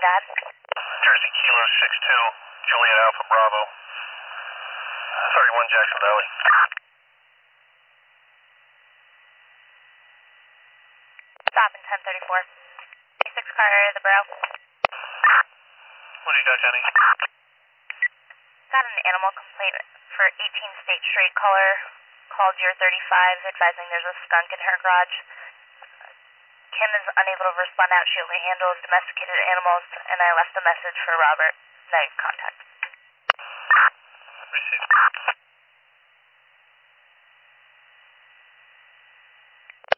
Dad? Jersey Kilo 62, Juliet Alpha Bravo, 31 Jackson Valley. Stop in 1034. 6 car area of the borough. What do you got, Jenny? Got an animal complaint for 18 State Street. Caller called your 35 advising there's a skunk in her garage. Kim is unable to respond out. She only handles domesticated animals, and I left a message for Robert. Night contact. Received.